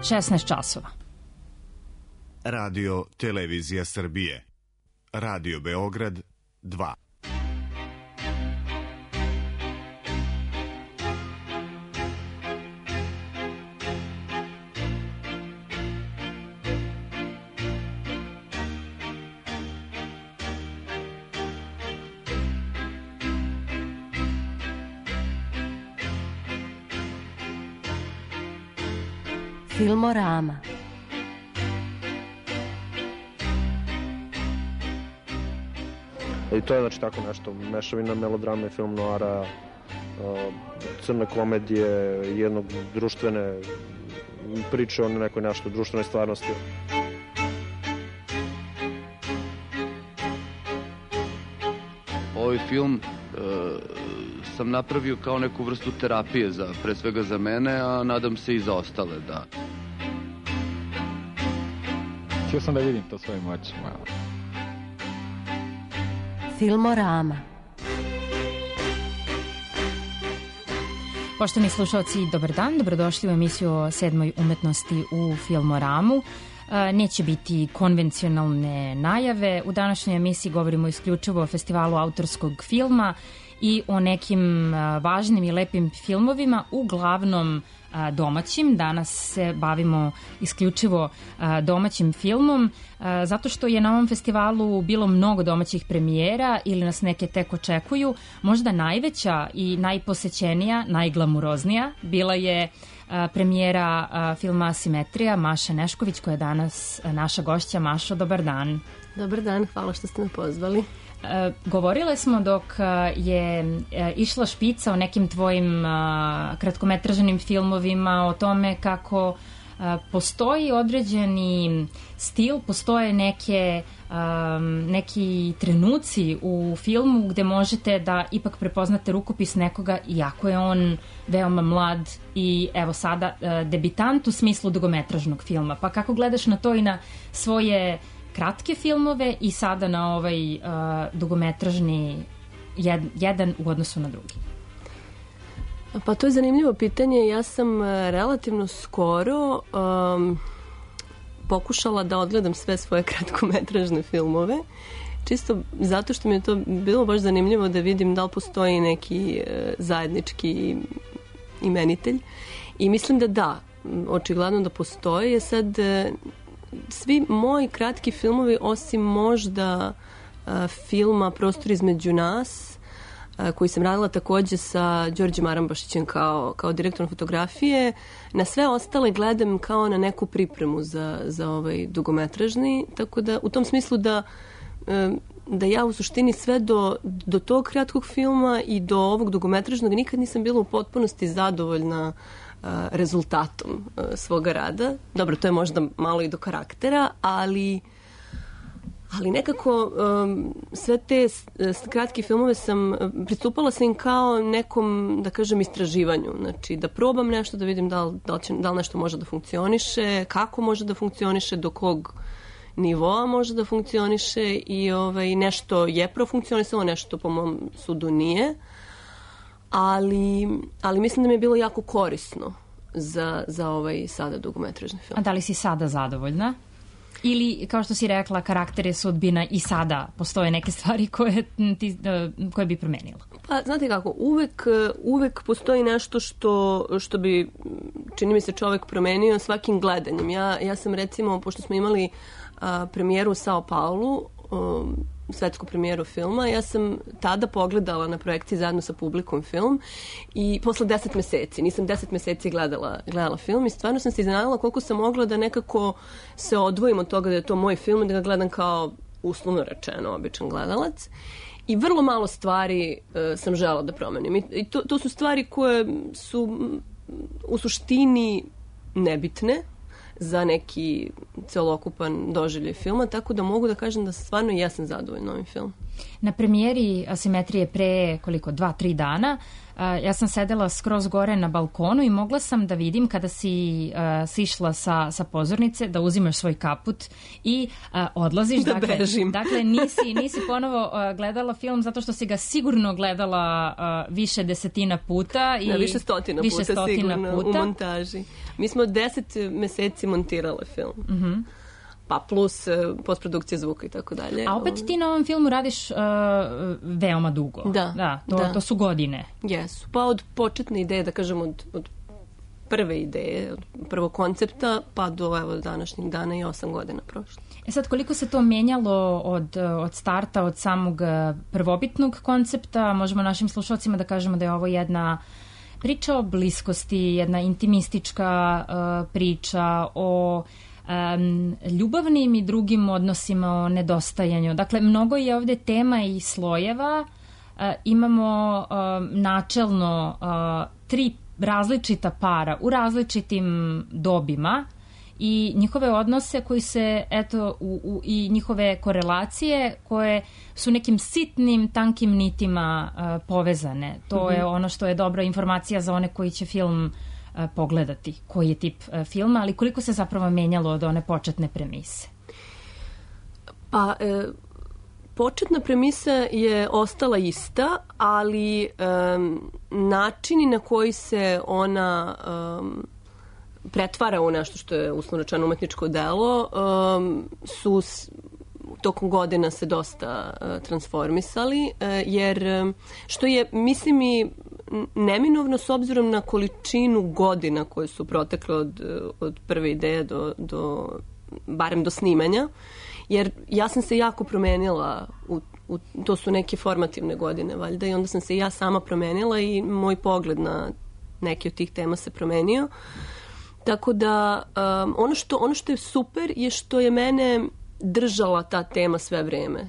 16 časova. Radio Televizija Srbije. Radio Beograd 2. Filmorama. I to je znači tako nešto, mešavina melodrame, film noara, crne komedije, jednog društvene priče o nekoj našoj društvenoj stvarnosti. Ovaj film sam napravio kao neku vrstu terapije, pre svega za mene, a nadam se i za ostale, da. Htio sam da vidim to svojim očima. Filmorama. Poštovani slušalci, dobar dan, dobrodošli u emisiju o 7. umetnosti u Filmoramu. Neće biti konvencionalne najave. U današnjoj emisiji govorimo isključivo o festivalu autorskog filma i o nekim važnim i lepim filmovima, uglavnom domaćim. Danas se bavimo isključivo domaćim filmom, zato što je na ovom festivalu bilo mnogo domaćih premijera ili nas neke tek očekuju. Možda najveća i najposećenija, najglamuroznija bila je premijera filma Asimetrija, Maša Nešković, koja je danas naša gošća. Mašo, dobar dan. Dobar dan, hvala što ste me pozvali. Govorile smo dok je išla špica o nekim tvojim kratkometražnim filmovima, o tome kako postoji određeni stil, postoje neki trenuci u filmu gde možete da ipak prepoznate rukopis nekoga, iako je on veoma mlad i evo sada debitant u smislu dugometražnog filma. Pa kako gledaš na to i na svoje kratke filmove i sada na ovaj dugometražni jedan u odnosu na drugi? Pa to je zanimljivo pitanje. Ja sam relativno skoro pokušala da odgledam sve svoje kratkometražne filmove, čisto zato što mi je to bilo baš zanimljivo da vidim da li postoji neki zajednički imenitelj. I mislim da, očigledno da postoji. Je sad svi moji kratki filmovi, osim možda filma Prostor između nas, koji sam radila takođe sa Đorđem Arambašićem kao direktorom fotografije, na sve ostale gledam kao na neku pripremu za ovaj dugometražni, tako da u tom smislu da ja u suštini sve do tog kratkog filma i do ovog dugometražnog nikad nisam bila u potpunosti zadovoljna rezultatom svoga rada. Dobro, to je možda malo i do karaktera, ali nekako sve te kratke filmove pristupala sam im kao nekom, da kažem, istraživanju. Znači, da probam nešto, da vidim da li nešto može da funkcioniše, kako može da funkcioniše, do kog nivoa može da funkcioniše i nešto je profunkcionisalo, nešto po mom sudu nije. Ali mislim da mi je bilo jako korisno za ovaj sada dugometražni film. A da li si sada zadovoljna? Ili, kao što si rekla, karakter je sudbina i sada postoje neke stvari koje bi promenila? Pa, znate kako, uvek postoji nešto što bi, čini mi se, čovek promenio svakim gledanjem. Ja sam, recimo, pošto smo imali premijeru u Sao Paulu, svetsku premijeru filma, ja sam tada pogledala na projekciji zajedno sa publikom film i posle 10 meseci, nisam 10 meseci gledala film i stvarno sam se iznenadila koliko sam mogla da nekako se odvojim od toga da je to moj film i da ga gledam kao, uslovno rečeno, običan gledalac. I vrlo malo stvari sam žela da promenim. I to su stvari koje su u suštini nebitne za neki celokupan doživljaj filma, tako da mogu da kažem da stvarno jesam zadovoljna ovim filmom. Na premijeri Asimetrije pre 2-3 dana ja sam sedela skroz gore na balkonu i mogla sam da vidim kada si sišla sa pozornice da uzimaš svoj kaput i odlaziš. Da bežim. Dakle, nisi ponovo gledala film zato što si ga sigurno gledala više desetina puta. I više stotina puta sigurno u montaži. Mi smo 10 meseci montirale film. Mm-hmm. Pa plus postprodukcija zvuka i tako dalje. A opet ti na ovom filmu radiš veoma dugo. Da. To su godine. Jesu. Pa od početne ideje, da kažem od prve ideje, od prvog koncepta, pa do današnjeg dana i 8 godina prošlo. Sad, koliko se to menjalo od starta, od samog prvobitnog koncepta? Možemo našim slušalcima da kažemo da je ovo jedna priča o bliskosti, jedna intimistička priča o ljubavnim i drugim odnosima, o nedostajanju. Dakle, mnogo je ovde tema i slojeva. Imamo načelno 3 različita para u različitim dobima i njihove odnose koji se, i njihove korelacije koje su nekim sitnim, tankim nitima povezane. To je ono što je dobra informacija za one koji će film pogledati, koji je tip filma, ali koliko se zapravo menjalo od one početne premise? Pa, početna premisa je ostala ista, ali načini na koji se ona pretvara u nešto što je uslovno rečeno umetničko delo su tokom godina se dosta transformisali, jer što je, mislim, i neminovno s obzirom na količinu godina koje su protekle od prve ideje barem do snimanja, jer ja sam se jako promenila, to su neke formativne godine valjda, i onda sam se ja sama promenila i moj pogled na neke od tih tema se promenio. Tako da ono što je super je što je mene držala ta tema sve vreme,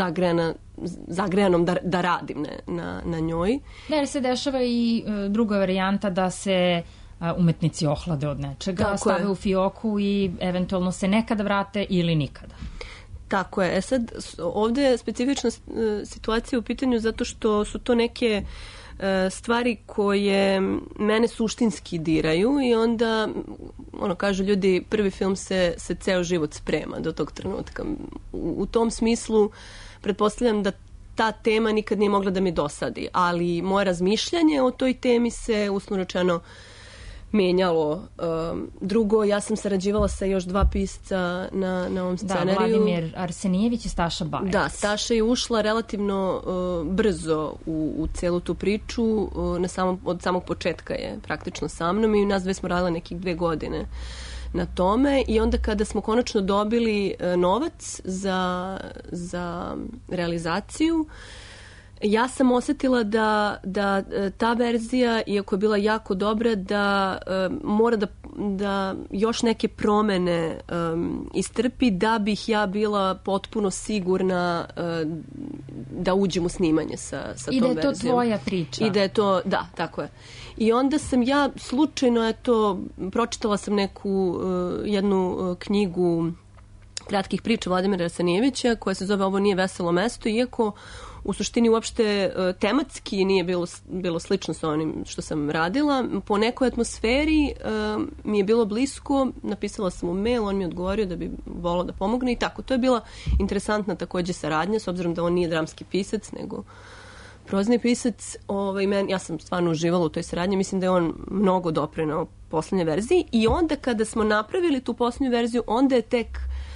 zagrejanom da radim na njoj. Da, jer se dešava i druga varijanta da se umetnici ohlade od nečega, stave u fioku i eventualno se nekada vrate ili nikada. Tako je. Sad, ovde je specifična situacija u pitanju zato što su to neke stvari koje mene suštinski diraju i onda, kažu ljudi, prvi film se ceo život sprema do tog trenutka. U tom smislu pretpostavljam da ta tema nikad nije mogla da mi dosadi, ali moje razmišljanje o toj temi se uslovno rečeno menjalo. Drugo, ja sam sarađivala sa još 2 pisca na ovom scenariju. Da, Vladimir Arsenijević i Staša Bajac. Da, Staša je ušla relativno brzo u celu tu priču. Od samog početka je praktično sa mnom i nas dve smo radile nekih 2 godine na tome i onda kada smo konačno dobili novac za realizaciju, ja sam osetila da ta verzija, iako je bila jako dobra, da mora da još neke promene istrpi da bih ja bila potpuno sigurna da uđem u snimanje sa tom verzijom. I da je to tvoja priča. I da je to, da, tako je. I onda sam ja slučajno, pročitala sam jednu knjigu kratkih priča Vladimira Arsenijevića koja se zove Ovo nije veselo mesto, iako u suštini uopšte tematski nije bilo slično sa onim što sam radila. Po nekoj atmosferi mi je bilo blisko, napisala sam mu mail, on mi je odgovorio da bi volao da pomogne i tako. To je bila interesantna takođe saradnja, s obzirom da on nije dramski pisac, nego prozni pisac. Ja sam stvarno uživala u toj saradnji, mislim da je on mnogo doprineo poslednje verziji i onda kada smo napravili tu poslednju verziju, onda je tek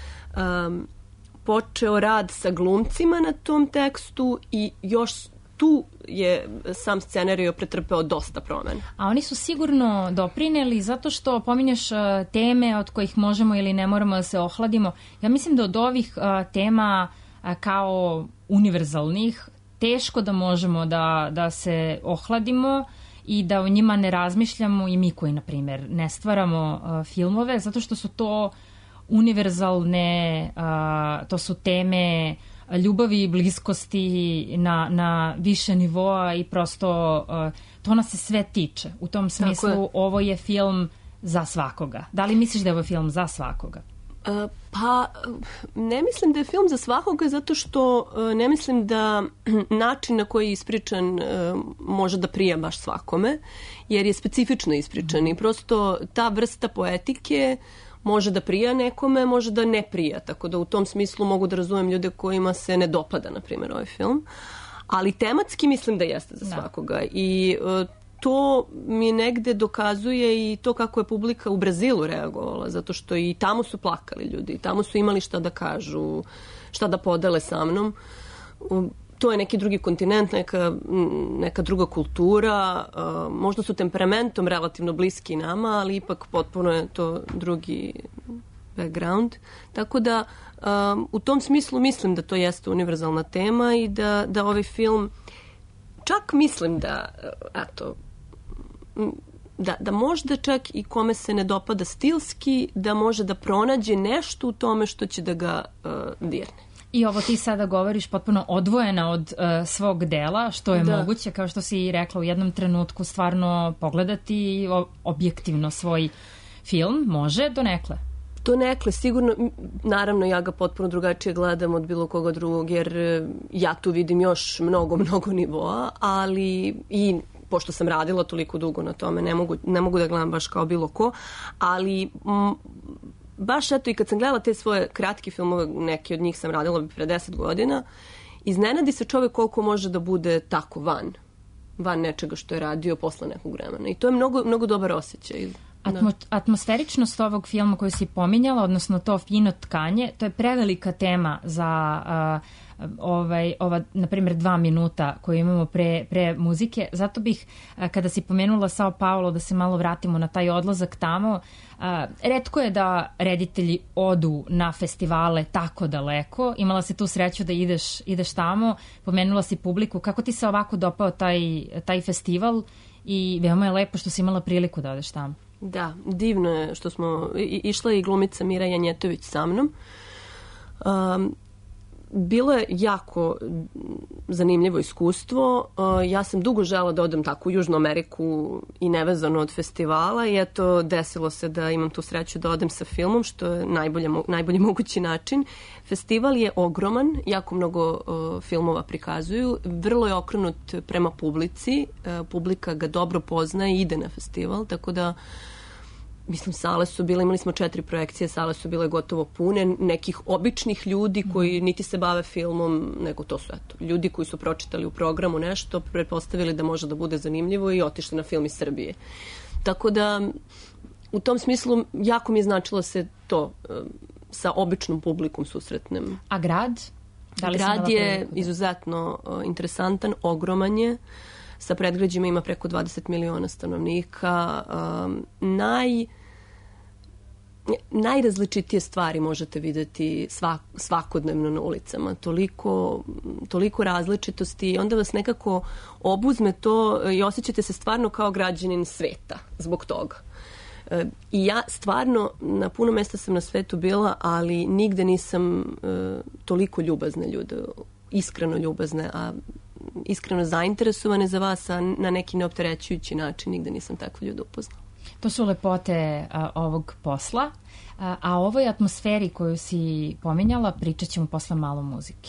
počeo rad sa glumcima na tom tekstu i još tu je sam scenarij pretrpeo dosta promena. A oni su sigurno doprineli zato što pominješ teme od kojih možemo ili ne moramo da se ohladimo. Ja mislim da od ovih tema kao univerzalnih teško da možemo da se ohladimo i da o njima ne razmišljamo i mi koji, na primjer, ne stvaramo filmove, zato što su to univerzalne, to su teme ljubavi i bliskosti na više nivoa i prosto to nas se sve tiče. U tom smislu ovo je film za svakoga. Da li misliš da je ovo film za svakoga? Pa, ne mislim da je film za svakoga, zato što ne mislim da način na koji je ispričan može da prija baš svakome, jer je specifično ispričan i prosto ta vrsta poetike može da prija nekome, može da ne prija, tako da u tom smislu mogu da razumem ljude kojima se ne dopada, na primjer, ovaj film, ali tematski mislim da jeste za svakoga i to mi negde dokazuje i to kako je publika u Brazilu reagovala, zato što i tamo su plakali ljudi, tamo su imali šta da kažu, šta da podele sa mnom. To je neki drugi kontinent, neka druga kultura, možda su temperamentom relativno bliski nama, ali ipak potpuno je to drugi background. Tako da u tom smislu mislim da to jeste univerzalna tema i da ovaj film, čak mislim da možda čak i kome se ne dopada stilski, da može da pronađe nešto u tome što će da ga dirne. I ovo ti sada govoriš potpuno odvojena od svog dela, što je moguće, kao što si i rekla, u jednom trenutku stvarno pogledati objektivno svoj film, može donekle. Donekle, sigurno, naravno ja ga potpuno drugačije gledam od bilo koga drugog, jer ja tu vidim još mnogo nivoa, ali i pošto sam radila toliko dugo na tome, ne mogu da gledam baš kao bilo ko, ali baš eto i kad sam gledala te svoje kratke filmove, neki od njih sam radila pre 10 godina, iznenadi se čovek koliko može da bude tako van nečega što je radio posle nekog vremena. I to je mnogo dobar osjećaj. Atmosferičnost ovog filma koju si pominjala, odnosno to fino tkanje, to je prevelika tema za ova, na primjer, 2 minuta koju imamo pre muzike. Zato bih, kada si pomenula Sao Paulo, da se malo vratimo na taj odlazak tamo, retko je da reditelji odu na festivale tako daleko. Imala si tu sreću da ideš tamo, pomenula si publiku. Kako ti se ovako dopao taj festival i veoma je lepo što si imala priliku da odeš tamo? Da, divno je što smo, išla i glumica Mira Janjetović sa mnom. Bilo je jako zanimljivo iskustvo. Ja sam dugo žela da odem tako u Južnu Ameriku i nevezano od festivala i eto, desilo se da imam tu sreću da odem sa filmom, što je najbolji mogući način. Festival je ogroman, jako mnogo filmova prikazuju, vrlo je okrenut prema publici, publika ga dobro poznaje i ide na festival, tako da mislim, sale su bile, imali smo 4 projekcije, sale su bile gotovo pune, nekih običnih ljudi koji niti se bave filmom, nego to su ljudi koji su pročitali u programu nešto, pretpostavili da može da bude zanimljivo i otišli na film iz Srbije. Tako da, u tom smislu, jako mi je značilo se to sa običnom publikom susretnem. A grad? Grad je izuzetno interesantan, ogroman je. Sa predgrađima ima preko 20 miliona stanovnika. Najrazličitije stvari možete videti svakodnevno na ulicama. Toliko različitosti i onda vas nekako obuzme to i osjećate se stvarno kao građanin sveta zbog toga. I ja stvarno na puno mesta sam na svetu bila, ali nigde nisam toliko ljubazne ljude, iskreno ljubazne, a iskreno zainteresovane za vas, a na neki neopterećujući način nigde nisam takve ljude upoznala. To su lepote ovog posla, a o ovoj atmosferi koju si pominjala pričat ćemo posle malo muzike.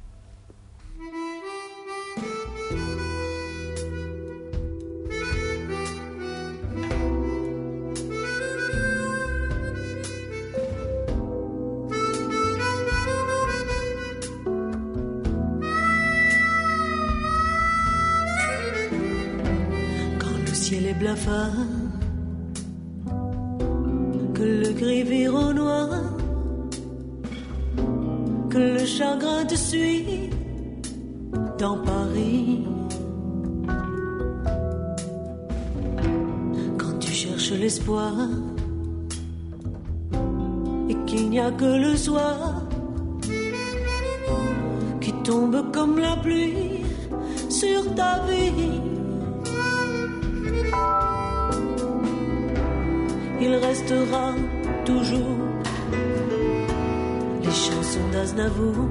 Ciel est blafard, que le gris vire au noir, que le chagrin te suit dans Paris. Quand tu cherches l'espoir et qu'il n'y a que le soir qui tombe comme la pluie sur ta vie, il restera toujours les chansons d'Aznavour,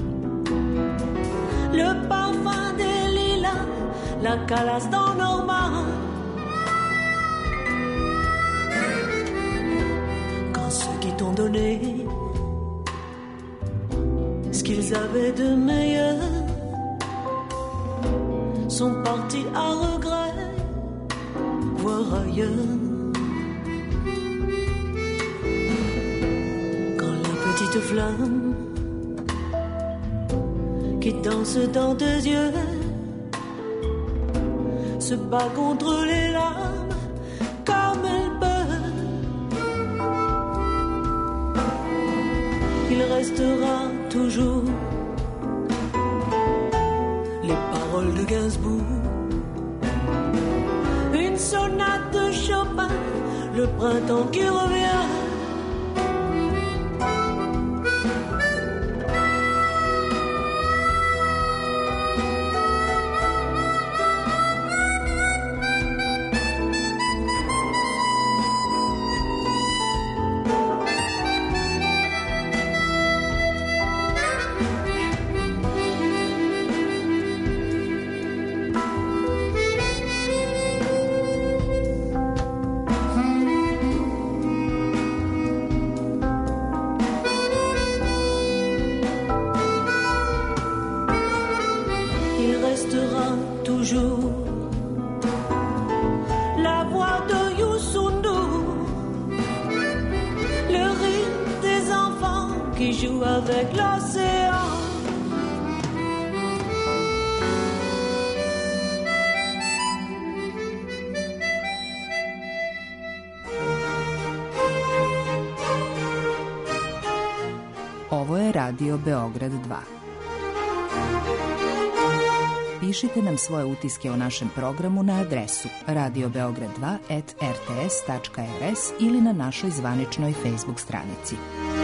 le parfum des lilas, la calasse dans nos mains. Quand ceux qui t'ont donné qu'ils avaient de meilleur sont partis à regret, voir ailleurs. Quand la petite flamme qui danse dans tes yeux se bat contre les larmes comme elle peut, il restera toujours les paroles de Gainsbourg, une sonate de Chopin, le printemps qui revient. Ovo je Radio Beograd 2. Pišite nam svoje utiske o našem programu na adresu radiobeograd2@rts.rs ili na našoj zvaničnoj Facebook stranici.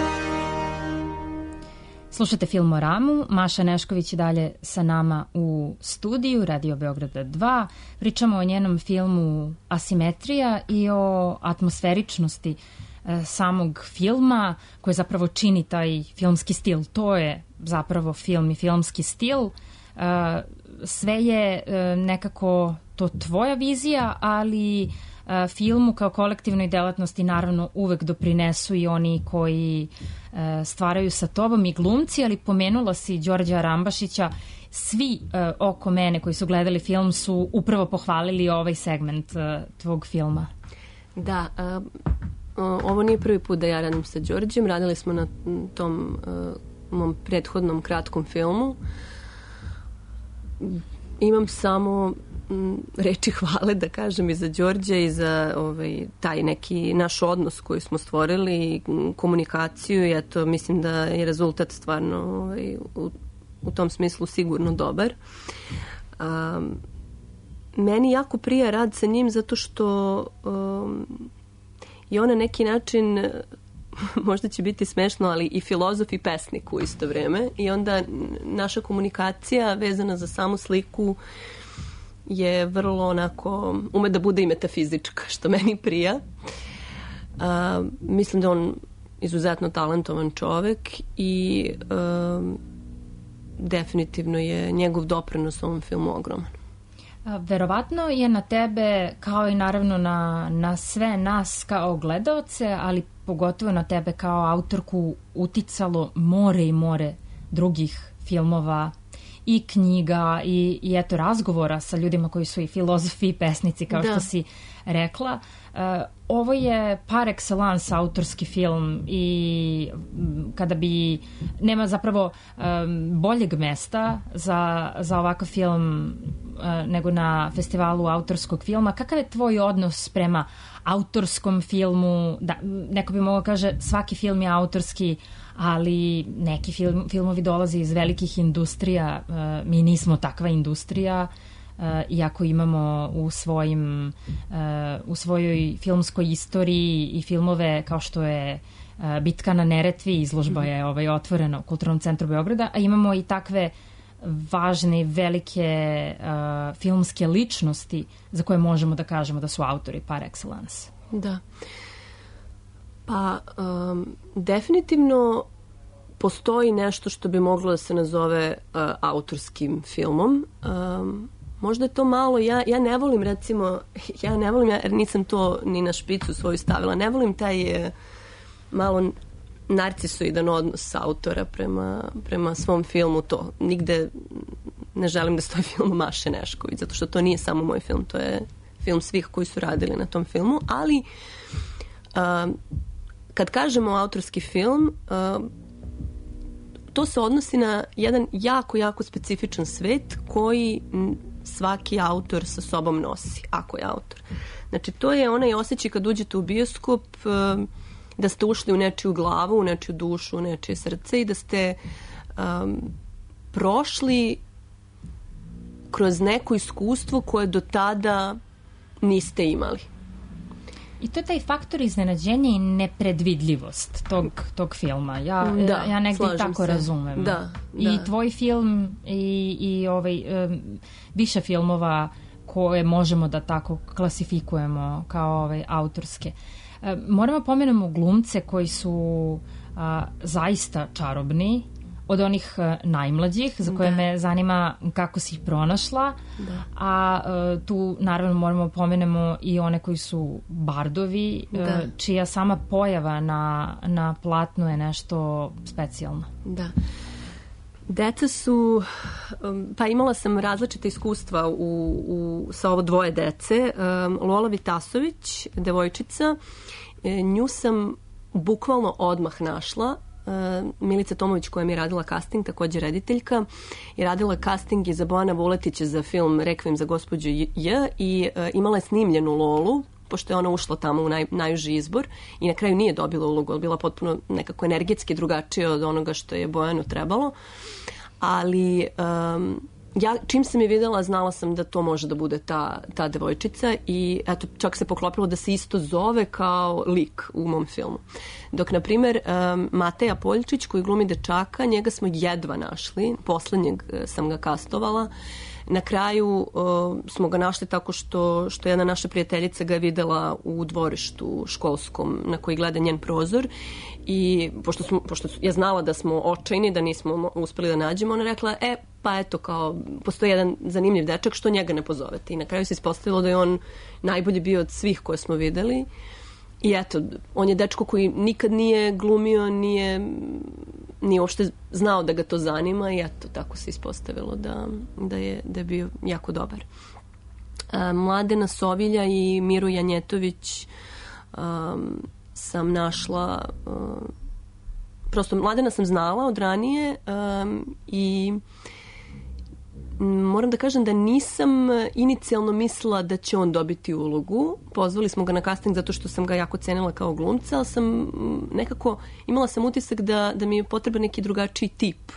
Slušate Filmoramu, Maša Nešković je dalje sa nama u studiju Radio Beograda 2. Pričamo o njenom filmu Asimetrija i o atmosferičnosti samog filma koji zapravo čini taj filmski stil. To je zapravo film i filmski stil. Sve je nekako to tvoja vizija, ali filmu kao kolektivnoj delatnosti naravno uvek doprinesu i oni koji stvaraju sa tobom i glumci, ali pomenula si Đorđa Rambašića. Svi oko mene koji su gledali film su upravo pohvalili ovaj segment tvog filma. Da, ovo nije prvi put da ja radim sa Đorđem. Radili smo na tom mom prethodnom kratkom filmu. Imam samo reči hvale da kažem i za Đorđa i za taj neki naš odnos koji smo stvorili, komunikaciju, i eto, mislim da je rezultat stvarno u tom smislu sigurno dobar. Meni jako prija rad sa njim zato što je on na neki način, možda će biti smešno, ali i filozof i pesnik u isto vreme, i onda naša komunikacija vezana za samu sliku je vrlo onako, ume da bude i metafizička, što meni prija. Mislim da on izuzetno talentovan čovek i definitivno je njegov doprinos ovom filmu ogroman. Verovatno je na tebe, kao i naravno na sve nas kao gledaoce, ali pogotovo na tebe kao autorku, uticalo more i more drugih filmova i knjiga i eto razgovora sa ljudima koji su i filozofi i pesnici, kao što si rekla. Ovo je par excellence autorski film i kada bi, nema zapravo boljeg mesta za ovakav film nego na festivalu autorskog filma. Kakav je tvoj odnos prema autorskom filmu? Da, neko bi mogao kaže svaki film je autorski, ali neki filmovi dolaze iz velikih industrija. Mi nismo takva industrija, iako imamo u svojoj filmskoj istoriji i filmove kao što je Bitka na Neretvi, izložba je otvorena u Kulturnom centru Beograda, a imamo i takve važne i velike filmske ličnosti za koje možemo da kažemo da su autori par excellence. Da. Pa, definitivno postoji nešto što bi moglo da se nazove autorskim filmom. Možda je to malo, ja ne volim recimo, jer nisam to ni na špicu svoju stavila, ne volim taj malo narcisoidan odnos autora prema svom filmu, to nigde ne želim da stoji film Maše Nešković, zato što to nije samo moj film, to je film svih koji su radili na tom filmu, ali kad kažemo autorski film, to se odnosi na jedan jako, jako specifičan svet koji svaki autor sa sobom nosi, ako je autor. Znači, to je onaj osjećaj kad uđete u bioskop, da ste ušli u nečiju glavu, u nečiju dušu, u nečije srce i da ste prošli kroz neko iskustvo koje do tada niste imali. I to je taj faktor iznenađenja i nepredvidljivost tog filma. Ja negdje tako razumem. I tvoj film i više filmova koje možemo da tako klasifikujemo kao autorske. Moramo pomenemo glumce koji su zaista čarobni, od onih najmlađih, za koje me zanima kako si ih pronašla, a tu naravno moramo pomenemo i one koji su bardovi, čija sama pojava na platnu je nešto specijalno. Da. Deca su, pa imala sam različite iskustva sa ovo dvoje dece. Lola Vitasović, devojčica, nju sam bukvalno odmah našla. Milica Tomović, koja mi je radila casting, također rediteljka, je radila casting i za Bojana Vuletića za film Rekvijem za gospođu J i imala je snimljenu Lolu, pošto je ona ušla tamo u najuži izbor i na kraju nije dobila ulogu, ali bila potpuno nekako energetski drugačija od onoga što je Bojanu trebalo. Ali ja čim sam je videla, znala sam da to može da bude ta devojčica i eto, čak se poklopilo da se isto zove kao lik u mom filmu. Dok, na primjer, Mateja Poljčić, koji glumi dečaka, njega smo jedva našli, poslednjeg sam ga kastovala. Na kraju smo ga našli tako što jedna naša prijateljica ga je videla u dvorištu školskom na koji gleda njen prozor i pošto je znala da smo očajni, da nismo uspeli da nađemo, ona rekla, pa eto, kao, postoji jedan zanimljiv dečak, što njega ne pozovete. I na kraju se ispostavilo da je on najbolji bio od svih koje smo videli. I eto, on je dečko koji nikad nije glumio, nije uopšte znao da ga to zanima i eto, tako se ispostavilo da je bio jako dobar. Mladena Sovilja i Miru Janjetović sam našla, prosto Mladena sam znala od ranije i moram da kažem da nisam inicijalno mislila da će on dobiti ulogu. Pozvali smo ga na casting zato što sam ga jako cenila kao glumca, ali sam nekako imala sam utisak da mi je potreban neki drugačiji tip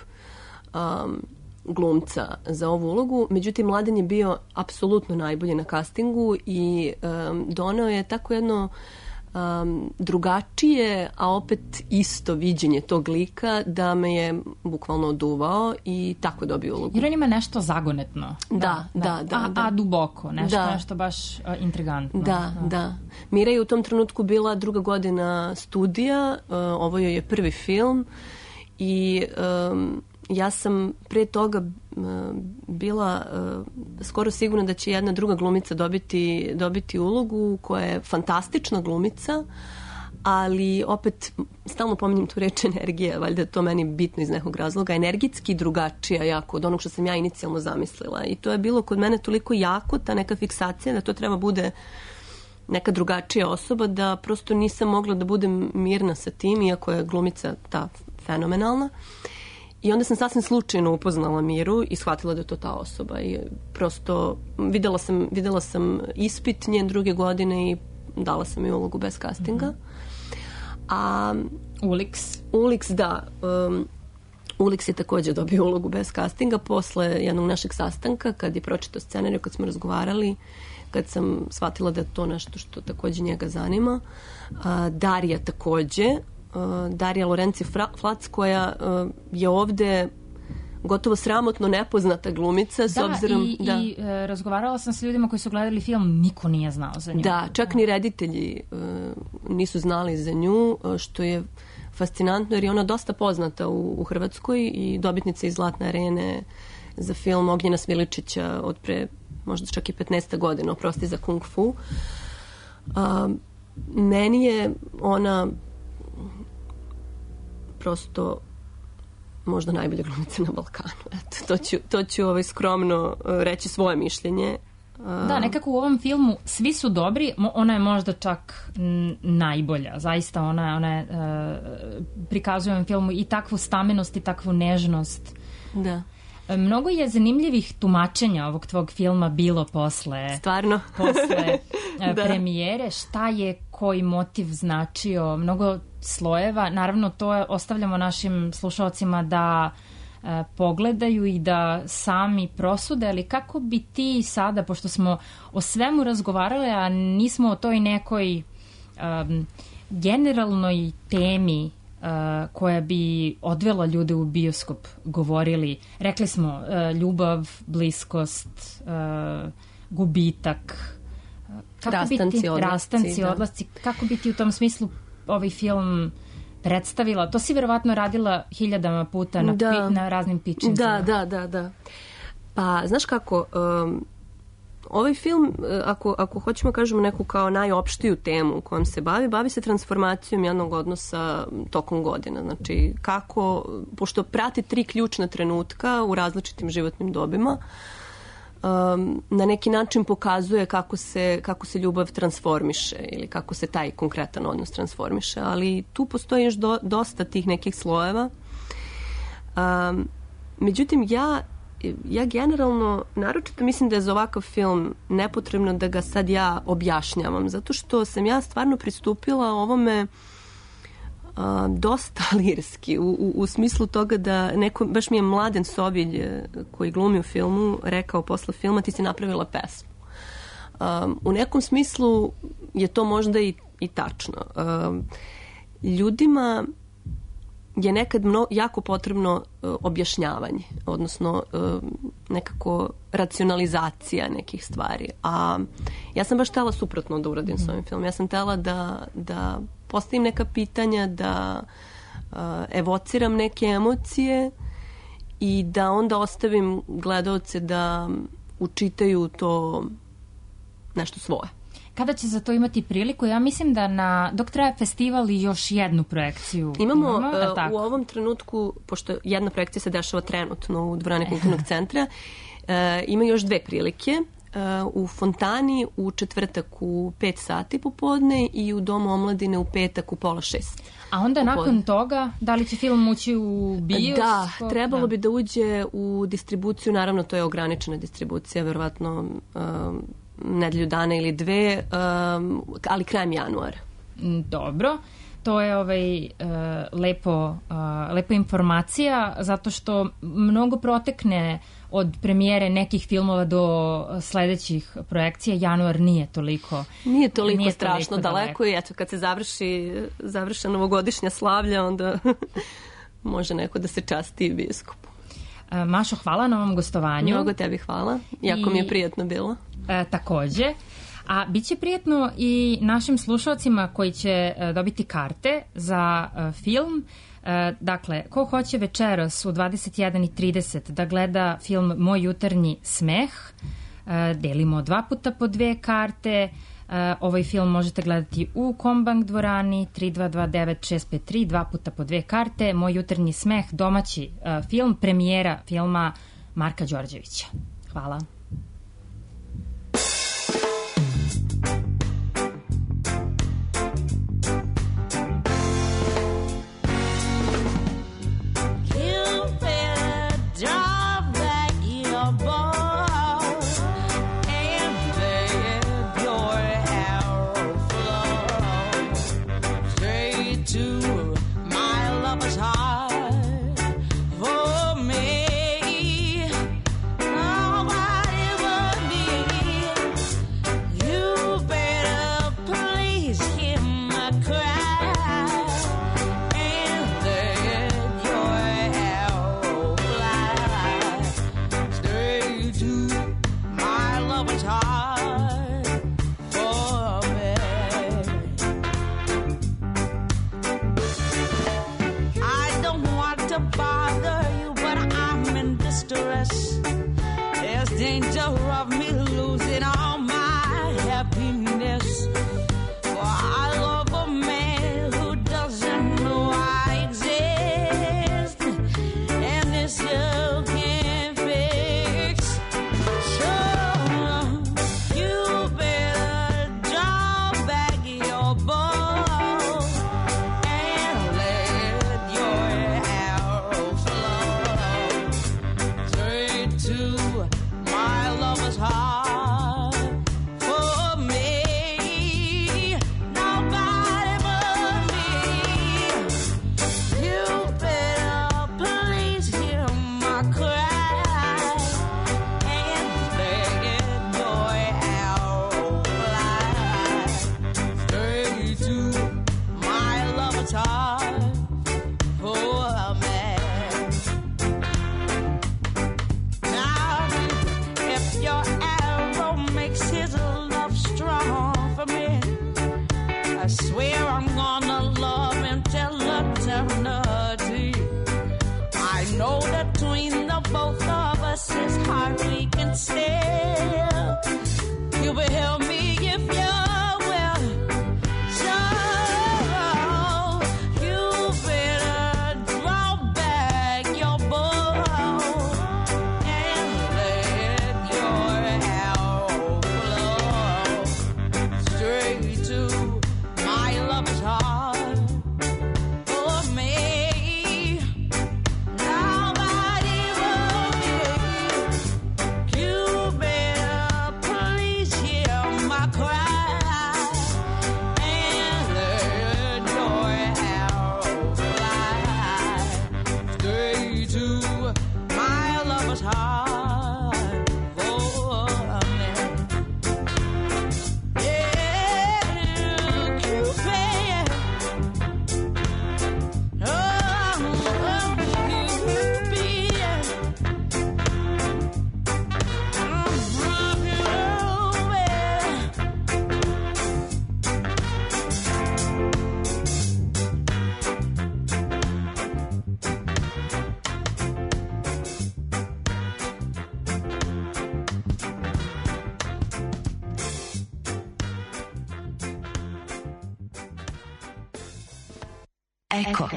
glumca za ovu ulogu. Međutim, Mladen je bio apsolutno najbolji na castingu i doneo je tako jedno drugačije, a opet isto viđenje tog lika da me je bukvalno oduvao i tako dobio ulogu. Jer on ima nešto zagonetno. Da. A duboko, nešto baš intrigantno. Da. Mira je u tom trenutku bila 2. godina studija, ovo joj je prvi film i ja sam pre toga bila skoro sigurna da će jedna druga glumica dobiti ulogu koja je fantastična glumica, ali opet stalno pominjem tu reč energija, valjda je to meni bitno iz nekog razloga, energetski drugačija jako od onog što sam ja inicijalno zamislila i to je bilo kod mene toliko jako, ta neka fiksacija da to treba bude neka drugačija osoba, da prosto nisam mogla da budem mirna sa tim, iako je glumica ta fenomenalna. I onda sam sasvim slučajno upoznala Miru i shvatila da je to ta osoba. I prosto videla sam ispit njen 2. godine i dala sam joj ulogu bez castinga. A Ulix, da. Ulix je također dobio ulogu bez castinga posle jednog našeg sastanka, kad je pročitao scenariju, kad smo razgovarali, kad sam shvatila da je to nešto što također njega zanima. Darija također. Darija Lorenci Flac, koja je ovde gotovo sramotno nepoznata glumica s obzirom i razgovarala sam s ljudima koji su gledali film, niko nije znao za nju. Da, čak ni reditelji nisu znali za nju, što je fascinantno jer je ona dosta poznata u Hrvatskoj i dobitnica iz Zlatne arene za film Ognjena Smiličića od pre možda čak i 15 godina, oprosti za Kung Fu. Meni je ona prosto možda najbolja glumica na Balkanu. Eto, to ću skromno reći svoje mišljenje. Da, nekako u ovom filmu svi su dobri, ona je možda čak najbolja. Zaista ona je prikazuje u ovom filmu i takvu stamenost i takvu nežnost. Da. Mnogo je zanimljivih tumačenja ovog tvog filma bilo posle premijere. Šta je koji motiv značio, mnogo slojeva. Naravno, to ostavljamo našim slušalcima da pogledaju i da sami prosude, ali kako bi ti sada, pošto smo o svemu razgovarali, a nismo o toj nekoj generalnoj temi koja bi odvela ljude u bioskop govorili. Rekli smo ljubav, bliskost, gubitak, rastanci, odlasci. Kako bi ti u tom smislu ovaj film predstavila? To si verovatno radila hiljadama puta na raznim pitchingima. Da. Pa, znaš kako, ovaj film, ako hoćemo kažemo neku kao najopštiju temu u kojom se bavi se transformacijom jednog odnosa tokom godina. Znači, kako, pošto prati 3 ključna trenutka u različitim životnim dobima, na neki način pokazuje kako se ljubav transformiše ili kako se taj konkretan odnos transformiše. Ali tu postoji još dosta tih nekih slojeva. Međutim, ja generalno, naročito mislim da je za ovakav film nepotrebno da ga sad ja objašnjavam, zato što sam ja stvarno pristupila ovome dosta lirski, u smislu toga da neko, baš mi je Mladen Sobilj koji glumi u filmu rekao posle filma, ti si napravila pesmu. U nekom smislu je to možda i tačno. Ljudima je nekad jako potrebno objašnjavanje, odnosno nekako racionalizacija nekih stvari. A ja sam baš htjela suprotno da uradim s ovim filmom. Ja sam htjela da postavim neka pitanja, da evociram neke emocije i da onda ostavim gledaoce da učitaju to nešto svoje. Kada će za to imati priliku? Ja mislim da dok traje festival i još jednu projekciju. Imamo u ovom trenutku, pošto jedna projekcija se dešava trenutno u dvorani kulturnog centra, ima još 2 prilike. U Fontani u četvrtak u 5 sati popodne i u Domu omladine u petak u 5:30. A onda nakon toga, da li će film ući u bioskop? Da, trebalo bi da uđe u distribuciju, naravno to je ograničena distribucija, verovatno nedelju dana ili 2, ali krajem januara. Dobro, to je lepa informacija, zato što mnogo protekne od premijere nekih filmova do sledećih projekcija. Januar nije toliko strašno daleko i eto, kad se završe novogodišnja slavlja, onda može neko da se časti u bioskopu. Mašo, hvala na ovom gostovanju. Mnogo tebi hvala, jako mi je prijatno bilo. Takođe. A bit će prijetno i našim slušalcima koji će dobiti karte za film. Dakle, ko hoće večeras u 21:30 da gleda film Moj jutarnji smeh, delimo 2 puta po 2 karte. Ovaj film možete gledati u Kombank dvorani 3229-653, 2 puta po 2 karte. Moj jutarnji smeh, domaći film, premijera filma Marka Đorđevića. Hvala. For I love a man who doesn't know I exist. Eko.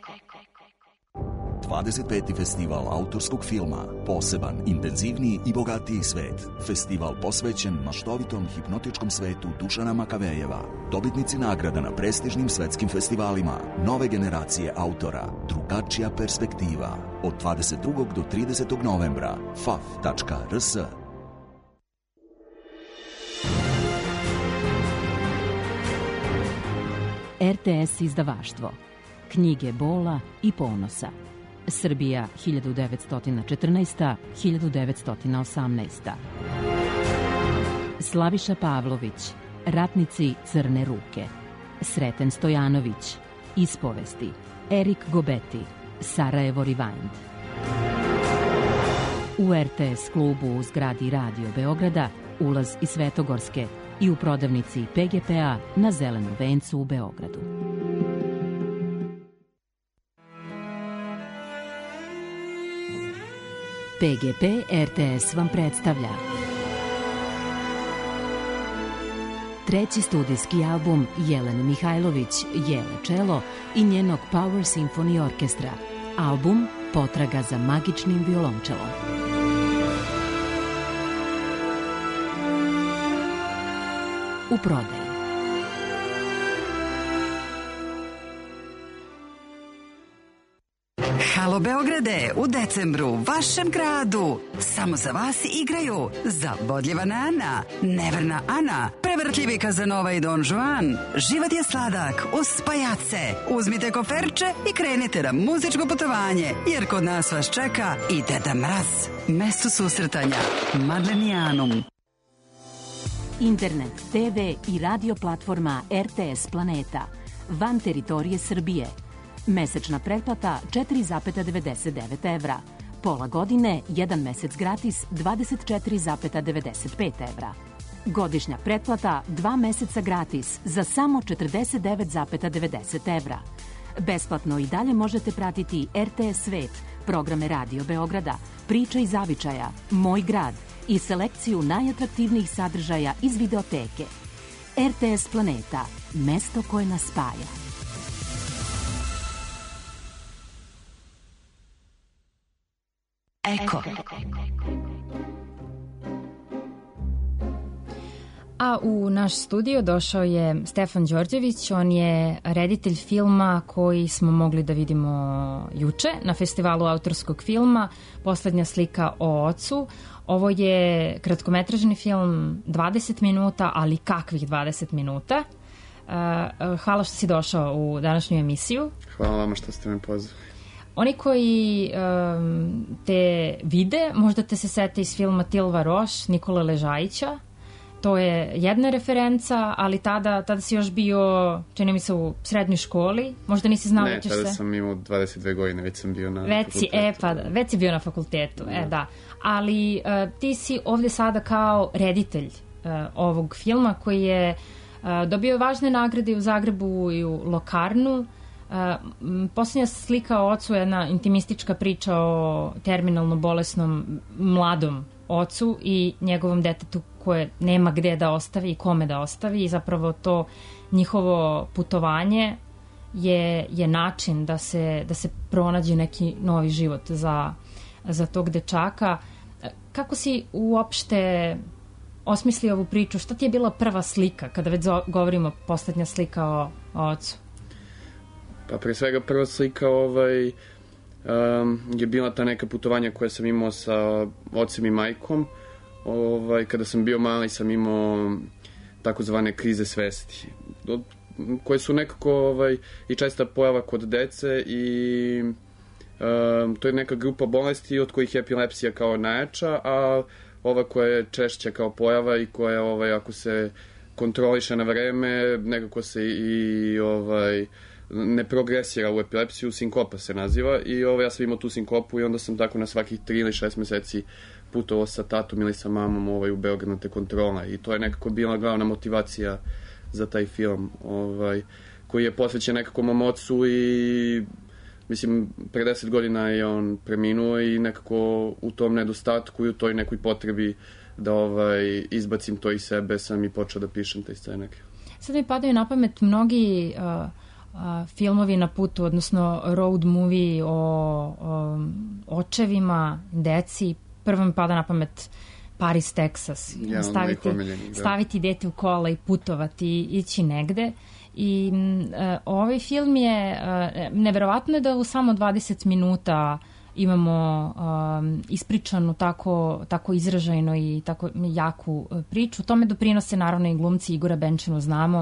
25. festival autorskog filma, poseban, intenzivniji i bogatiji svet. Festival posvećen maštovitom hipnotičkom svetu Dušana Makavejeva. Dobitnici nagrada na prestižnim svetskim festivalima, nove generacije autora, drugačija perspektiva. Od 22. do 30. novembra. faf.rs. RTS izdavaštvo. Knjige bola i ponosa. Srbija 1914-1918. Slaviša Pavlović, Ratnici Crne ruke. Sreten Stojanović, Ispovesti. Erik Gobeti, Sarajevo Rewind. U RTS klubu u zgradi Radio Beograda ulaz iz Svetogorske i u prodavnici PGP-a na Zelenom vencu u Beogradu. PGP RTS vam predstavlja treći studijski album Jelene Mihajlović, Jele Čelo i njenog Power Symphony Orkestra. Album Potraga za magičnim violončelom. U prodaji. Halo Beograde, u decembru, vašem gradu. Samo za vas igraju Zabodljiva Nana, Neverna Ana, Prevrtljivi Kazanova i Don Juan. Život je sladak uz pajace. Uzmite koferče i krenite na muzičko putovanje, jer kod nas vas čeka i Deda Mraz. Mesto susretanja, Madlenijanum. Internet, TV i radio platforma RTS Planeta. Van teritorije Srbije. Mesečna pretplata 4,99 evra. Pola godine, 1 mesec gratis 24,95 evra. Godišnja pretplata 2 meseca gratis za samo 49,90 evra. Besplatno i dalje možete pratiti RTS Svet, programe Radio Beograda, Priča iz zavičaja, Moj grad i selekciju najatraktivnijih sadržaja iz videoteke. RTS Planeta, mesto koje nas spaja. Eko. A u naš studio došao je Stefan Đorđević, on je reditelj filma koji smo mogli da vidimo juče na festivalu autorskog filma Poslednja slika o ocu. Ovo je kratkometražni film 20 minuta, ali kakvih 20 minuta. Hvala što si došao u današnju emisiju. Hvala vama što ste me pozvali. Oni koji te vide, možda te se sete iz filma Tilva Roš, Nikole Ležajića. To je jedna referenca, ali tada si još bio, čini mi se, u srednjoj školi. Možda nisi znao da ćeš se... Ne, tada sam imao 22 godine, već sam bio na fakultetu. Već si bio na fakultetu, da. Ali ti si ovde sada kao reditelj ovog filma koji je dobio važne nagrade u Zagrebu i u Lokarnu. Poslednja slika o ocu je jedna intimistička priča o terminalno bolesnom mladom ocu i njegovom detetu koje nema gde da ostavi i kome da ostavi, i zapravo to njihovo putovanje je način da se pronađe neki novi život za tog dečaka. Kako si uopšte osmislio ovu priču? Šta ti je bila prva slika, kada već govorimo poslednja slika o ocu? Pa pre svega prva slika je bila ta neka putovanja koja sam imao sa ocem i majkom. Kada sam bio mali sam imao takozvane krize svesti, koje su nekako i česta pojava kod dece, i to je neka grupa bolesti od kojih je epilepsija kao najjača, a ova koja je češća kao pojava i koja ako se kontroliše na vreme nekako se i ne progresira u epilepsiju, sinkopa se naziva, i ja sam imao tu sinkopu i onda sam tako na svakih 3 ili 6 meseci putovao sa tatom ili sa mamom u Beograd na te kontrole, i to je nekako bila glavna motivacija za taj film, koji je posvećen nekako mom ocu, i mislim pre 10 godina je on preminuo, i nekako u tom nedostatku i u toj nekoj potrebi da izbacim to iz sebe sam i počeo da pišem taj scenak. Sad mi padaju na pamet mnogi filmovi na putu, odnosno road movie o očevima, deci. Prvo mi pada na pamet Paris, Texas. Staviti dete u kola i putovati, ići negde. I ovaj film je, neverovatno je da u samo 20 minuta imamo ispričanu tako izražajno i tako jaku priču. Tome doprinose naravno i glumci. Igora Benčinu znamo,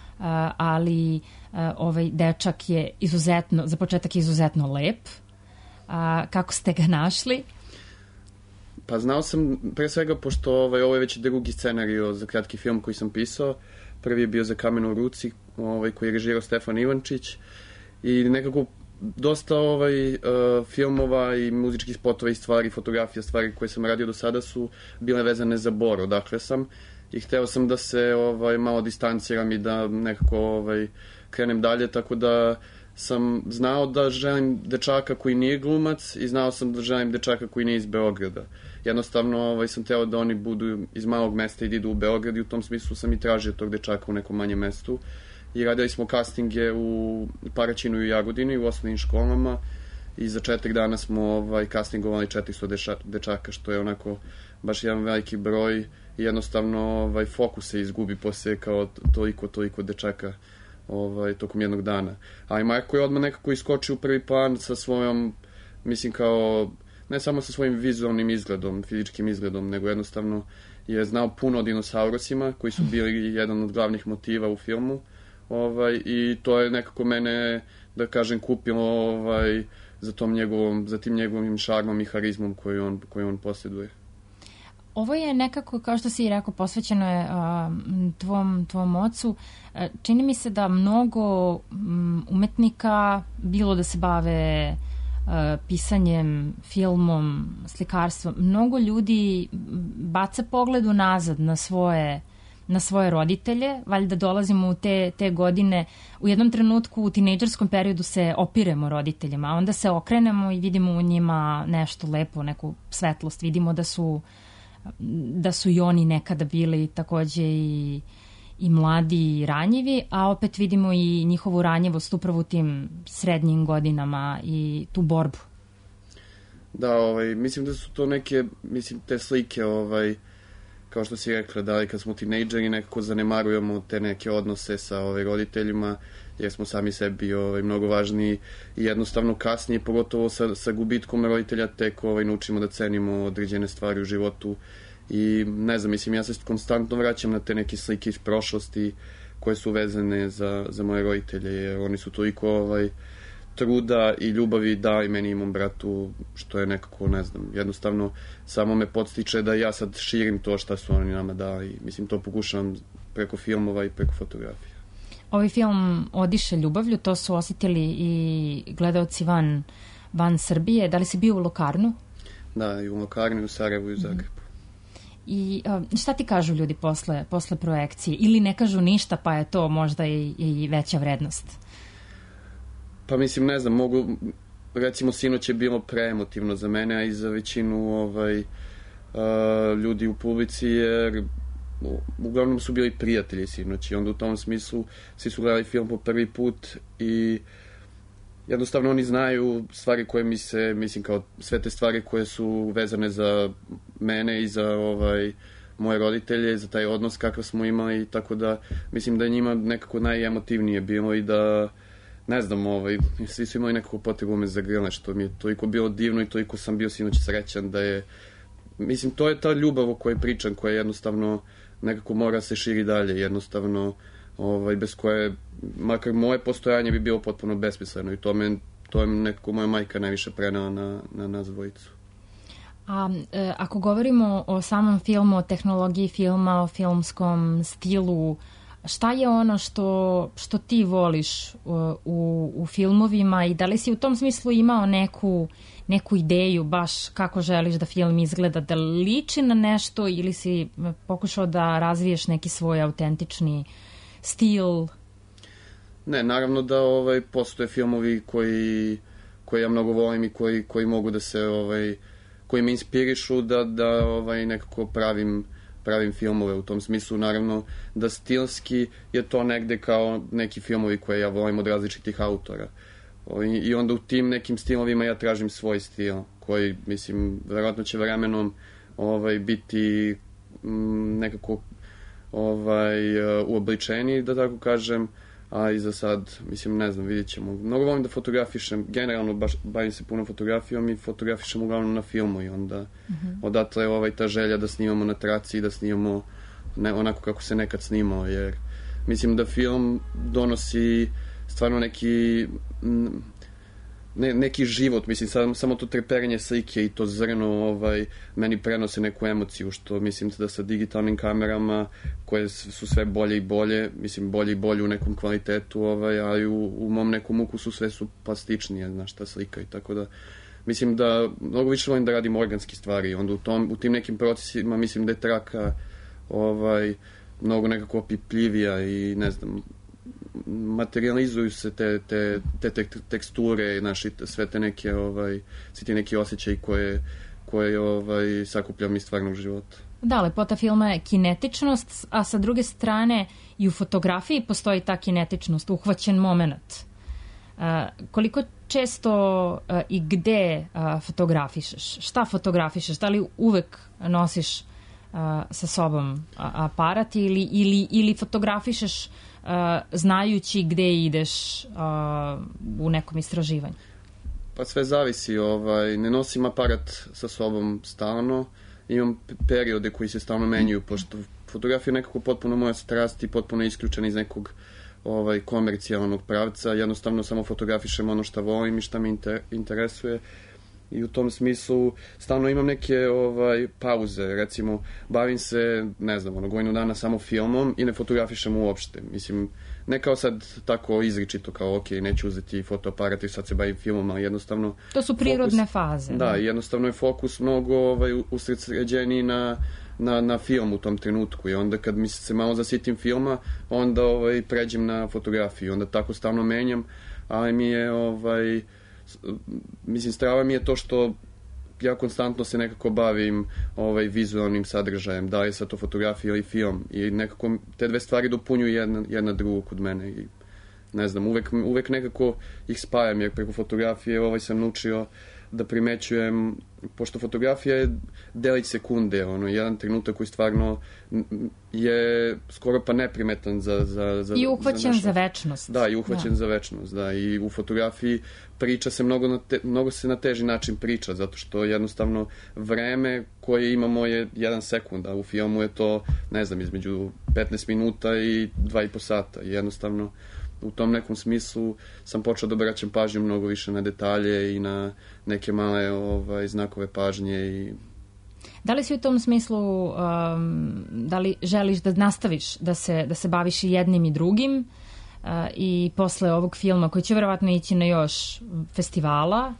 ali ovaj dečak je izuzetno, za početak je izuzetno lep. Kako ste ga našli? Pa znao sam, pre svega, pošto ovo je već drugi scenario za kratki film koji sam pisao. Prvi je bio Za kamen u ruci, koji je režirao Stefan Ivančić. I nekako dosta filmova i muzičkih spotova i stvari, fotografija, stvari koje sam radio do sada su bile vezane za Bor, odakle sam. I hteo sam da se malo distanciram i da nekako krenem dalje, tako da sam znao da želim dečaka koji nije glumac i znao sam da želim dečaka koji nije iz Beograda. Jednostavno sam teo da oni budu iz malog mesta i da idu u Beograd i u tom smislu sam i tražio tog dečaka u nekom manjem mestu. I radili smo castinge u Paraćinu i Jagodini u osnovnim školama i za 4 dana smo castingovali 400 dečaka, što je onako baš jedan veliki broj i jednostavno fokus se izgubi posle kao toliko dečaka tokom jednog dana. Ali Marko je odmah nekako iskočio u prvi plan sa svojom, mislim kao, ne samo sa svojim vizualnim izgledom, fizičkim izgledom, nego jednostavno je znao puno o dinosaurusima koji su bili jedan od glavnih motiva u filmu. I to je nekako mene, da kažem, kupilo za tim njegovim šarmom i harizmom koju on posjeduje. Ovo je nekako, kao što si rekao, posvećeno je tvom ocu. Čini mi se da mnogo umetnika, bilo da se bave pisanjem, filmom, slikarstvom, mnogo ljudi baca pogled unazad na svoje roditelje. Valjda dolazimo u te godine, u jednom trenutku u tinejdžerskom periodu se opiremo roditeljima, a onda se okrenemo i vidimo u njima nešto lepo, neku svetlost. Vidimo da su i oni nekada bili takođe i mladi i ranjivi, a opet vidimo i njihovu ranjivost upravo u tim srednjim godinama i tu borbu. Da, mislim da su to neke, te slike, kao što si rekla, da kad smo tinejdžeri nekako zanemarujemo te neke odnose sa roditeljima, jer smo sami sebi mnogo važniji i jednostavno kasnije, pogotovo sa gubitkom roditelja, tek naučimo da cenimo određene stvari u životu. I ne znam, mislim, ja se konstantno vraćam na te neke slike iz prošlosti koje su vezane za moje roditelje, jer oni su toliko truda i ljubavi dali meni i mom bratu, što je nekako, ne znam, jednostavno samo me podstiče da ja sad širim to šta su oni nama dali. Mislim, to pokušavam preko filmova i preko fotografija. Ovaj film odiše ljubavlju, to su osetili i gledaoci van Srbije. Da li si bio u Lokarnu? Da, i u Lokarnu, u Sarajevu i u Zagrebu. I šta ti kažu ljudi posle projekcije? Ili ne kažu ništa, pa je to možda i veća vrednost? Pa mislim, ne znam, recimo sinoć je bilo preemotivno za mene, a i za većinu ljudi u publici, jer uglavnom su bili prijatelji sinoć i onda u tom smislu svi su gledali film po prvi put i jednostavno oni znaju stvari koje mislim kao sve te stvari koje su vezane za mene i za moje roditelje, za taj odnos kakav smo imali, tako da mislim da je njima nekako najemotivnije bilo i da ne znam, svi su imali nekako potrebu me zagrle, što mi je toliko bilo divno i toliko sam bio sinoć srećan da je, mislim, to je ta ljubav o kojoj pričam, koja jednostavno nekako mora se širi dalje, jednostavno bez koje, makar moje postojanje bi bilo potpuno besmisleno i to je nekako moja majka najviše prenela na nas dvojicu. A ako govorimo o samom filmu, o tehnologiji filma, o filmskom stilu, šta je ono što ti voliš u filmovima i da li si u tom smislu imao neku ideju baš kako želiš da film izgleda, da liči na nešto ili si pokušao da razviješ neki svoj autentični stil? Ne, naravno da postoje filmovi koji ja mnogo volim i koji mogu da se koji me inspirišu da nekako pravim pravim filmove, u tom smislu naravno da stilski je to negde kao neki filmovi koje ja volim od različitih autora. I onda u tim nekim stilovima ja tražim svoj stil, koji, mislim, verovatno će vremenom biti nekako uobličeniji, da tako kažem, a i za sad, mislim, ne znam, vidjet ćemo. Mnogo volim da fotografišem, generalno bavim se puno fotografijom i fotografišem uglavnom na filmu i onda odatle je ta želja da snimamo na traci i da snimamo onako kako se nekad snimao, jer mislim da film donosi stvarno neki život, mislim, samo to treperenje slike i to zrno meni prenose neku emociju, što mislim da sa digitalnim kamerama koje su sve bolje i bolje, mislim bolje i bolje u nekom kvalitetu, a i u mom nekom ukusu sve su plastičnije, znaš, ta slika i tako da mislim da mnogo više volim da radim organske stvari, onda u tim nekim procesima mislim da je traka mnogo nekako opipljivija i ne znam, materializuju se te teksture, naši sve te neke svi ti neki osjećaji koje sakupljam iz stvarnog života. Da, lepota filma je kinetičnost, a sa druge strane i u fotografiji postoji ta kinetičnost, uhvaćen moment. Koliko često i gde fotografišeš? Šta fotografišeš? Da li uvek nosiš sa sobom aparat ili fotografišeš znajući gde ideš u nekom istraživanju? Pa sve zavisi, ne nosim aparat sa sobom stalno, imam periode koji se stalno menjuju, pošto fotografija je nekako potpuno moja strast i potpuno isključena iz nekog komercijalnog pravca, jednostavno samo fotografišem ono što volim i što me interesuje. I u tom smislu stalno imam neke pauze, recimo bavim se, ne znam, godinu dana samo filmom i ne fotografišem uopšte. Mislim, ne kao sad tako izričito kao ok, neću uzeti fotoaparat i sad se bavim filmom, ali jednostavno... To su prirodne faze. Da, jednostavno je fokus mnogo usredsređeniji na film u tom trenutku i onda kad mi se malo zasitim filma, onda pređem na fotografiju, onda tako stalno menjam, ali mi je mislim, strava mi je to što ja konstantno se nekako bavim vizualnim sadržajem, da li je sad to fotografija ili film i nekako te dve stvari dopunjuju jedna drugu kod mene i ne znam, uvek nekako ih spajam, jer preko fotografije sam naučio da primećujem, pošto fotografija je delić sekunde, jedan trenutak koji stvarno je skoro pa neprimetan za i uhvaćen za večnost. Da, i uhvaćen za večnost, da, i u fotografiji priča se mnogo se na teži način priča, zato što jednostavno vreme koje imamo je 1 sekund, a u filmu je to, ne znam, između 15 minuta i 2,5 sata, i jednostavno u tom nekom smislu sam počeo da obraćam pažnju mnogo više na detalje i na neke male znakove pažnje. Da li si u tom smislu, da li želiš da nastaviš da se baviš i jednim i drugim i posle ovog filma koji će verovatno ići na još festivala,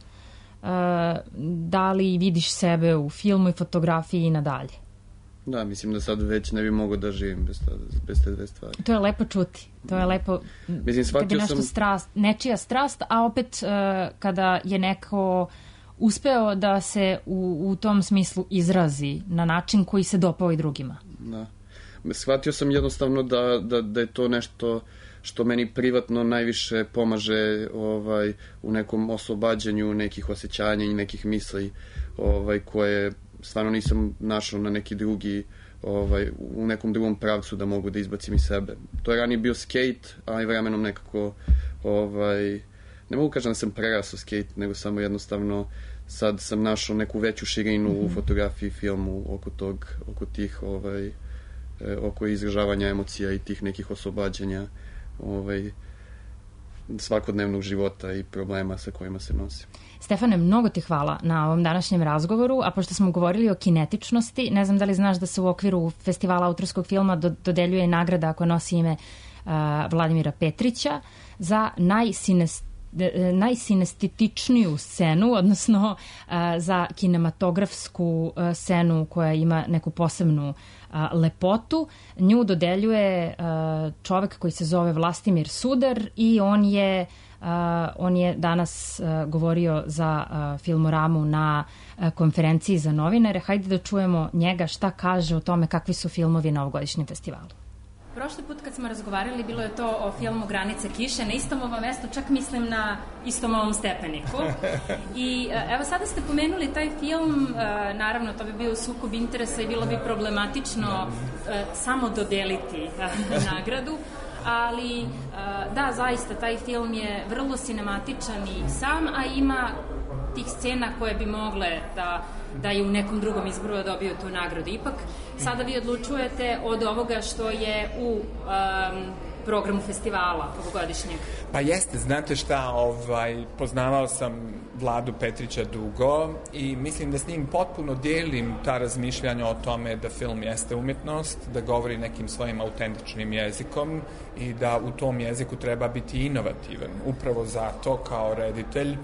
da li vidiš sebe u filmu i fotografiji i nadalje? Da, mislim da sad već ne bi mogao da živim bez te dve stvari. To je lepo čuti. To je lepo kada je nečija strast, a opet kada je neko uspeo da se u tom smislu izrazi na način koji se dopao i drugima. Da. Shvatio sam jednostavno da je to nešto što meni privatno najviše pomaže u nekom oslobađanju nekih osjećanja i nekih misli koje stvarno nisam našao na neki drugi, u nekom drugom pravcu da mogu da izbacim iz sebe. To je ranije bio skate, ali vremenom nekako, ne mogu kažem da sam prerasao skate, nego samo jednostavno sad sam našao neku veću širinu u fotografiji, filmu, oko izražavanja emocija i tih nekih oslobađanja svakodnevnog života i problema sa kojima se nosim. Stefane, mnogo ti hvala na ovom današnjem razgovoru, a pošto smo govorili o kinetičnosti, ne znam da li znaš da se u okviru Festivala autorskog filma dodeljuje nagrada koja nosi ime Vladimira Petrića za najsinestetičniju scenu, odnosno za kinematografsku scenu koja ima neku posebnu lepotu. Nju dodeljuje čovek koji se zove Vlastimir Sudar i on je On je danas govorio za Filmoramu na konferenciji za novinare. Hajde da čujemo njega šta kaže o tome kakvi su filmovi na ovogodišnjem festivalu. Prošli put kad smo razgovarali bilo je to o filmu Granice kiše, na istom ovom mestu, čak mislim na istom ovom stepeniku. I evo sada ste pomenuli taj film, naravno to bi bio sukob interesa i bilo bi problematično samo dodeliti nagradu, ali da, zaista taj film je vrlo sinematičan i sam, a ima tih scena koje bi mogle da je u nekom drugom izboru dobio tu nagradu. Ipak, sada vi odlučujete od ovoga što je u programu festivala ovogodišnjeg. Pa jeste, znate šta, poznavao sam Vladu Petrića dugo i mislim da s njim potpuno dijelim ta razmišljanja o tome da film jeste umjetnost, da govori nekim svojim autentičnim jezikom i da u tom jeziku treba biti inovativan. Upravo zato, kao reditelj,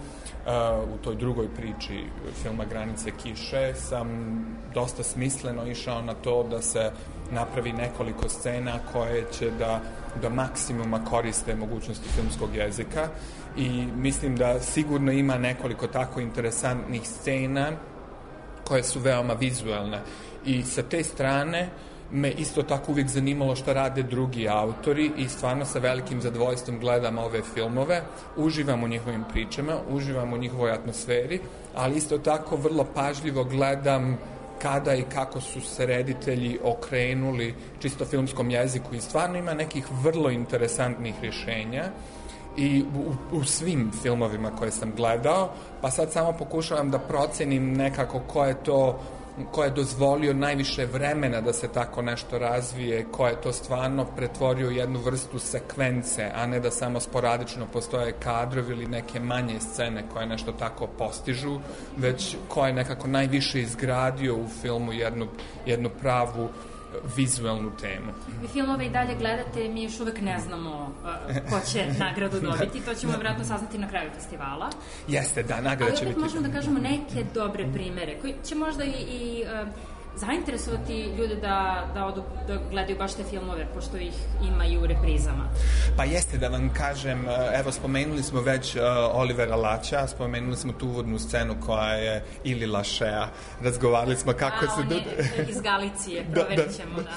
u toj drugoj priči filma Granice kiše sam dosta smisleno išao na to da se napravi nekoliko scena koje će da do maksimuma koriste mogućnosti filmskog jezika i mislim da sigurno ima nekoliko tako interesantnih scena koje su veoma vizualne i sa te strane me isto tako uvijek zanimalo šta rade drugi autori i stvarno sa velikim zadovoljstvom gledam ove filmove, uživam u njihovim pričama, uživam u njihovoj atmosferi, ali isto tako vrlo pažljivo gledam kada i kako su se reditelji okrenuli čisto filmskom jeziku i stvarno ima nekih vrlo interesantnih rješenja i u svim filmovima koje sam gledao, pa sad samo pokušavam da procenim nekako ko je dozvolio najviše vremena da se tako nešto razvije, ko je to stvarno pretvorio u jednu vrstu sekvence, a ne da samo sporadično postoje kadrovi ili neke manje scene koje nešto tako postižu, već ko je nekako najviše izgradio u filmu jednu pravu vizualnu temu. Vi filmove i dalje gledate, mi još uvek ne znamo ko će nagradu dobiti, to ćemo vjerojatno saznati na kraju festivala. Jeste, da, nagrada će biti. Ali opet možemo da kažemo neke dobre primere, koji će možda i zainteresovati ljude da odu da gledaju baš te filmove, pošto ih ima i u reprizama. Pa jeste, da vam kažem, evo spomenuli smo već Olivera Laća, spomenuli smo tu uvodnu scenu koja je Ili Lašea, razgovarali smo kako se... on je iz Galicije, proverit ćemo, da.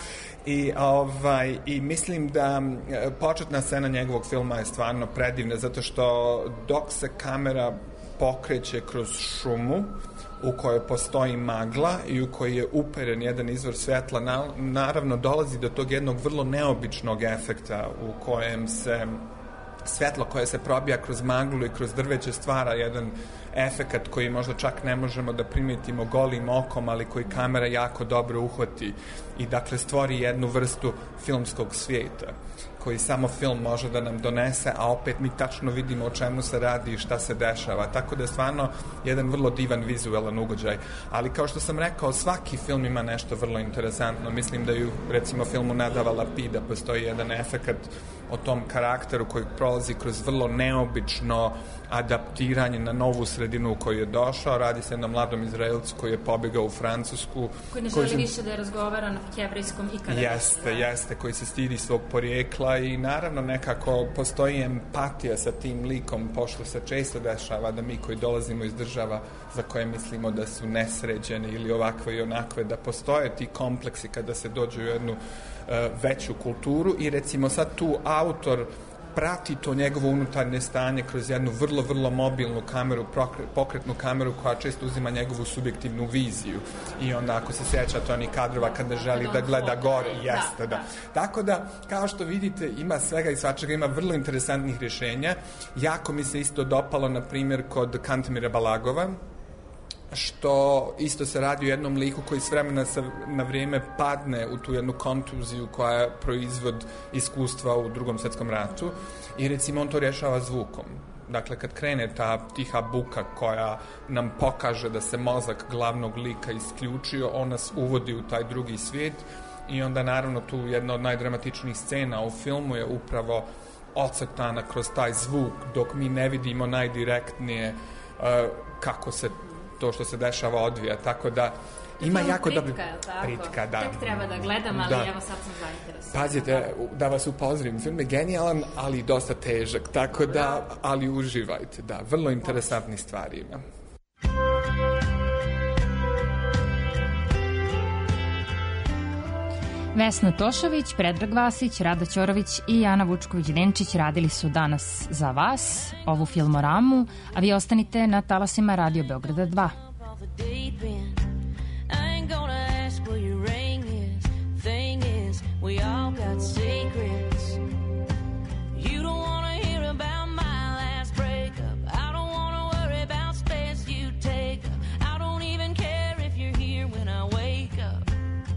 I mislim da početna scena njegovog filma je stvarno predivna, zato što dok se kamera pokreće kroz šumu, u kojoj postoji magla i u kojoj je uperen jedan izvor svetla, naravno dolazi do tog jednog vrlo neobičnog efekta u kojem se svetlo koje se probija kroz maglu i kroz drveće stvara jedan efekat koji možda čak ne možemo da primijetimo golim okom, ali koji kamera jako dobro uhvati i dakle stvori jednu vrstu filmskog svijeta koji samo film može da nam donese, a opet mi tačno vidimo o čemu se radi i šta se dešava. Tako da je stvarno jedan vrlo divan vizualan ugođaj. Ali kao što sam rekao, svaki film ima nešto vrlo interesantno. Mislim da i u, recimo, filmu Nadava Lapida postoji jedan efekat o tom karakteru koji prolazi kroz vrlo neobično adaptiranje na novu sredinu u koju je došao. Radi se na mladom Izraelcu koji je pobegao u Francusku. Koji ne želi više da je razgovara na hebrejskom ikada. Jeste, koji se stidi svog porijekla i naravno nekako postoji empatija sa tim likom, pošto se često dešava da mi koji dolazimo iz država za koje mislimo da su nesređene ili ovakve i onakve, da postoje ti kompleksi kada se dođe u jednu veću kulturu i recimo sad tu autor prati to njegovo unutarnje stanje kroz jednu vrlo, vrlo mobilnu kameru, pokretnu kameru koja često uzima njegovu subjektivnu viziju. I onda ako se sjećate onih kadrova kada želi da gleda gore, jeste, da. Tako da, kao što vidite, ima svega i svačega, ima vrlo interesantnih rješenja. Jako mi se isto dopalo, na primjer, kod Kantemira Balagova, što isto se radi o jednom liku koji s vremena na vrijeme padne u tu jednu kontuziju koja je proizvod iskustva u Drugom svjetskom ratu i recimo on to rješava zvukom. Dakle, kad krene ta tiha buka koja nam pokaže da se mozak glavnog lika isključio, on nas uvodi u taj drugi svijet i onda naravno tu jedna od najdramatičnijih scena u filmu je upravo ocrtana kroz taj zvuk dok mi ne vidimo najdirektnije kako se to što se dešava odvija, tako da Ima jako dobro... Pritka, da. Tek treba da gledam, ali evo sad sam zainteresovan. Pazite, da vas upozorim, film je genijalan, ali dosta težak, tako da, ali uživajte, da, vrlo interesantni stvari ima. Vesna Tošović, Predrag Vasić, Rada Ćorović i Jana Vučković-Denčić radili su danas za vas ovu filmoramu, a vi ostanite na talasima Radio Beograda 2. We all got secrets. You don't want to hear about my last breakup. I don't want to worry about space you take up. I don't even care if you're here when I wake up.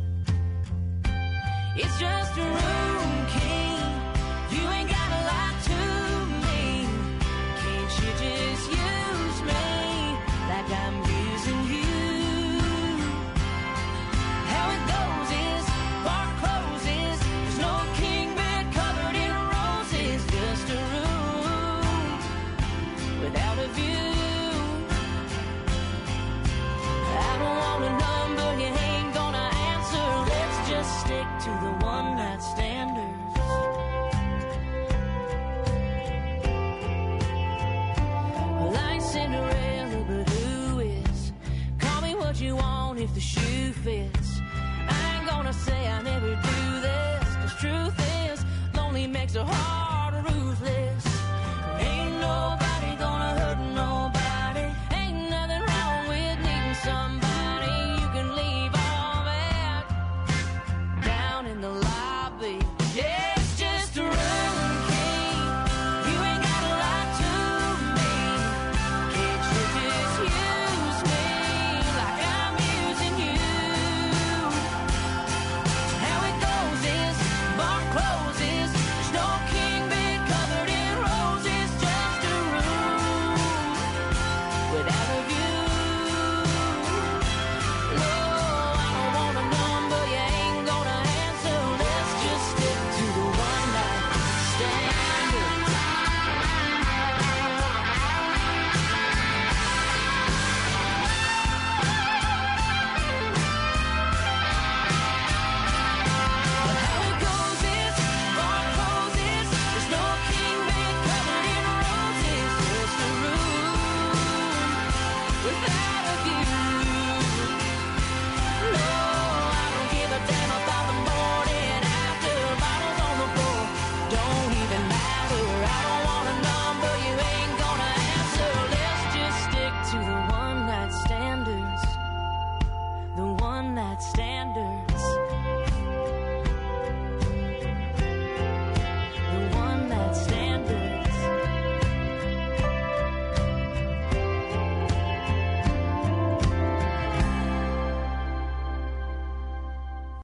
It's just a room key. You ain't got to lie to me. Can't you just use me like I'm using you? How it goes is bar closes. There's no king bed covered in roses. Just a room without a view. I don't want a number you ain't gonna answer. Let's just stick to the one night standards. Like Cinderella, but who is? Call me what you want if the shoe fits. I ain't gonna say I never do this, 'cause truth is, lonely makes a heart